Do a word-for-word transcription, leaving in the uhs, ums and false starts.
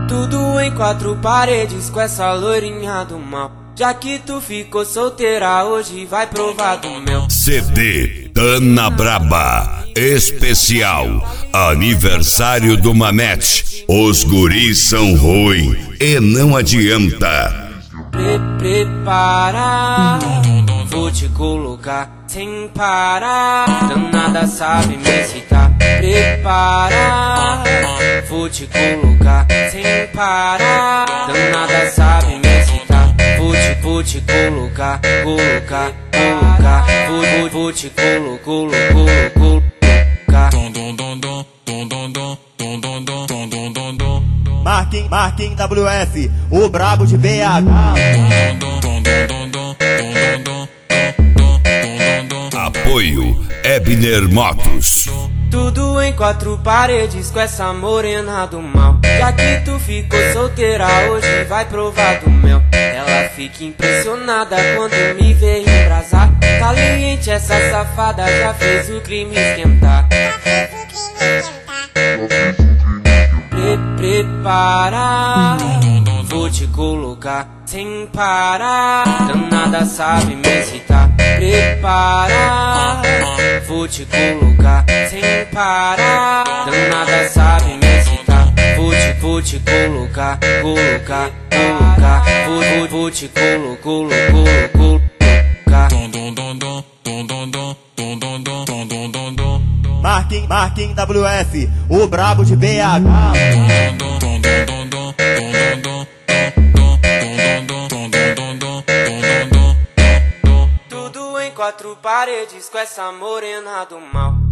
Tudo em quatro paredes com essa loirinha do mal. Já que tu ficou solteira, hoje vai provar do meu C D Tana Braba especial aniversário do Manete. Os guris são ruim e não adianta. Pre Prepara, vou te colocar sem parar. Danada sabe me excitar. Prepara, vou te colocar sem parar. Danada sabe me excitar. Vou te, vou te colocar, colocar, colocar. Vou, vou, vou te colo, colo, colo, colocar. Marquinhos, Marquinhos W F, o brabo de B H. Apoio Ebner Motos. Tudo em quatro paredes com essa morena do mal. Já que tu ficou solteira, hoje vai provar do mel. Ela fica impressionada quando me vê embrasar. Caliente essa safada, já fez o crime esquentar. Pre Prepara, vou te colocar sem parar. Danada sabe me excitar. Prepara, vou te colocar sem parar. Danada sabe me excitar. Vou te, vou te colocar, colocar, colocar. Vou, vou, vou te colo, colo, colo, colocar. Marquinhos, Marquinhos W F, o brabo de B H. Tudo em quatro paredes com essa morena do mal.